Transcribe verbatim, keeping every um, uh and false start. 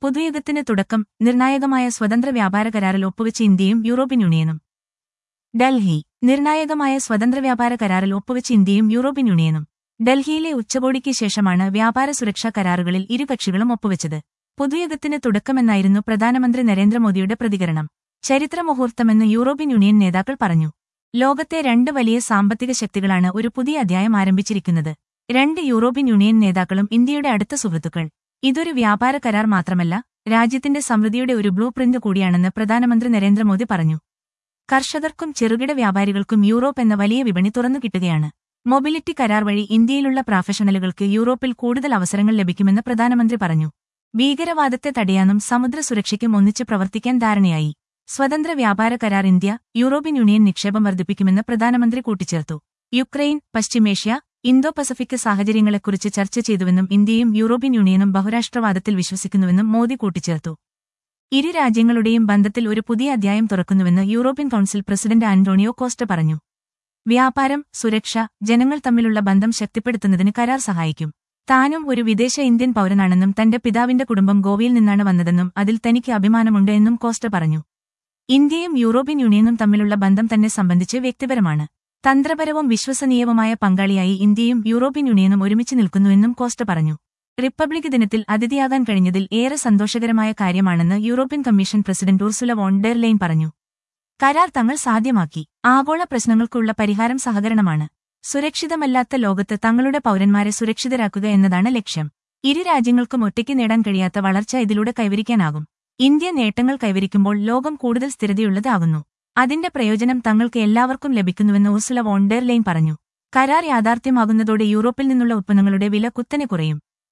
പുതുയുഗത്തിന് തുടക്കം നിർണായകമായ സ്വതന്ത്ര വ്യാപാര കരാറിൽ ഒപ്പുവെച്ച് ഇന്ത്യയും യൂറോപ്യൻ യൂണിയനും. ഡൽഹി നിർണായകമായ സ്വതന്ത്ര വ്യാപാര കരാറിൽ ഒപ്പുവെച്ച് ഇന്ത്യയും യൂറോപ്യൻ യൂണിയനും. ഡൽഹിയിലെ ഉച്ചകോടിക്ക് ശേഷമാണ് വ്യാപാര സുരക്ഷാ കരാറുകളിൽ ഇരുകക്ഷികളും ഒപ്പുവെച്ചത്. പുതുയുഗത്തിന് തുടക്കമെന്നായിരുന്നു പ്രധാനമന്ത്രി നരേന്ദ്രമോദിയുടെ പ്രതികരണം. ചരിത്രമുഹൂർത്തമെന്ന് യൂറോപ്യൻ യൂണിയൻ നേതാക്കൾ പറഞ്ഞു. ലോകത്തെ രണ്ട് വലിയ സാമ്പത്തിക ശക്തികളാണ് ഒരു പുതിയ അധ്യായം ആരംഭിച്ചിരിക്കുന്നത്. രണ്ട് യൂറോപ്യൻ യൂണിയൻ നേതാക്കളും ഇന്ത്യയുടെ അടുത്ത സുഹൃത്തുക്കൾ. ഇതൊരു വ്യാപാര കരാർ മാത്രമല്ല, രാജ്യത്തിന്റെ സമൃദ്ധിയുടെ ഒരു ബ്ലൂ പ്രിന്റ് കൂടിയാണെന്ന് പ്രധാനമന്ത്രി നരേന്ദ്രമോദി പറഞ്ഞു. കർഷകർക്കും ചെറുകിട വ്യാപാരികൾക്കും യൂറോപ്പ് എന്ന വലിയ വിപണി തുറന്നു കിട്ടുകയാണ്. മൊബിലിറ്റി കരാർ വഴി ഇന്ത്യയിലുള്ള പ്രൊഫഷണലുകൾക്ക് യൂറോപ്പിൽ കൂടുതൽ അവസരങ്ങൾ ലഭിക്കുമെന്ന് പ്രധാനമന്ത്രി പറഞ്ഞു. ഭീകരവാദത്തെ തടയാനും സമുദ്ര സുരക്ഷയ്ക്കും ഒന്നിച്ച് പ്രവർത്തിക്കാൻ ധാരണയായി. സ്വതന്ത്ര വ്യാപാര കരാർ ഇന്ത്യ യൂറോപ്യൻ യൂണിയൻ നിക്ഷേപം വർദ്ധിപ്പിക്കുമെന്ന് പ്രധാനമന്ത്രി കൂട്ടിച്ചേർത്തു. യുക്രൈൻ, പശ്ചിമേഷ്യ, ഇന്തോ പസഫിക് സാഹചര്യങ്ങളെക്കുറിച്ച് ചർച്ച ചെയ്തുവെന്നും ഇന്ത്യയും യൂറോപ്യൻ യൂണിയനും ബഹുരാഷ്ട്രവാദത്തിൽ വിശ്വസിക്കുന്നുവെന്നും മോദി കൂട്ടിച്ചേർത്തു. ഇരു രാജ്യങ്ങളുടെയും ബന്ധത്തിൽ ഒരു പുതിയ അധ്യായം തുറക്കുന്നുവെന്ന് European council president Antonio Costa പറഞ്ഞു. വ്യാപാരം, സുരക്ഷ, ജനങ്ങൾ തമ്മിലുള്ള ബന്ധം ശക്തിപ്പെടുത്തുന്നതിന് കരാർ സഹായിക്കും. താനും ഒരു വിദേശ ഇന്ത്യൻ പൗരനാണെന്നും തന്റെ പിതാവിന്റെ കുടുംബം ഗോവയിൽ നിന്നാണ് വന്നതെന്നും അതിൽ തനിക്ക് അഭിമാനമുണ്ട് എന്നും കോസ്റ്റ പറഞ്ഞു. ഇന്ത്യയും യൂറോപ്യൻ യൂണിയനും തമ്മിലുള്ള ബന്ധം തന്നെ സംബന്ധിച്ച് വ്യക്തിപരമാണ്. തന്ത്രപരവും വിശ്വസനീയവുമായ പങ്കാളിയായി ഇന്ത്യയും യൂറോപ്യൻ യൂണിയനും ഒരുമിച്ച് നിൽക്കുന്നുവെന്നും കോസ്റ്റ പറഞ്ഞു. റിപ്പബ്ലിക് ദിനത്തിൽ അതിഥിയാകാൻ കഴിഞ്ഞതിൽ ഏറെ സന്തോഷകരമായ കാര്യമാണെന്ന് European commission president Ursula von der Leyen പറഞ്ഞു. കരാർ തങ്ങൾ സാധ്യമാക്കി. ആഗോള പ്രശ്നങ്ങൾക്കുള്ള പരിഹാരം സഹകരണമാണ്. സുരക്ഷിതമല്ലാത്ത ലോകത്ത് തങ്ങളുടെ പൗരന്മാരെ സുരക്ഷിതരാക്കുക എന്നതാണ് ലക്ഷ്യം. ഇരു രാജ്യങ്ങൾക്കും ഒറ്റയ്ക്ക് നേടാൻ കഴിയാത്ത വളർച്ച ഇതിലൂടെ കൈവരിക്കാനാകും. ഇന്ത്യ നേട്ടങ്ങൾ കൈവരിക്കുമ്പോൾ ലോകം കൂടുതൽ സ്ഥിരതയുള്ളതാകുന്നു. അതിന്റെ പ്രയോജനം തങ്ങൾക്ക് എല്ലാവർക്കും ലഭിക്കുന്നുവെന്ന് ഉർസുല വോൺ ഡെർ ലെയ്ൻ പറഞ്ഞു. കരാർ യാഥാർത്ഥ്യമാകുന്നതോടെ യൂറോപ്പിൽ നിന്നുള്ള ഉത്പന്നങ്ങളുടെ വില കുത്തനെ കുറയും.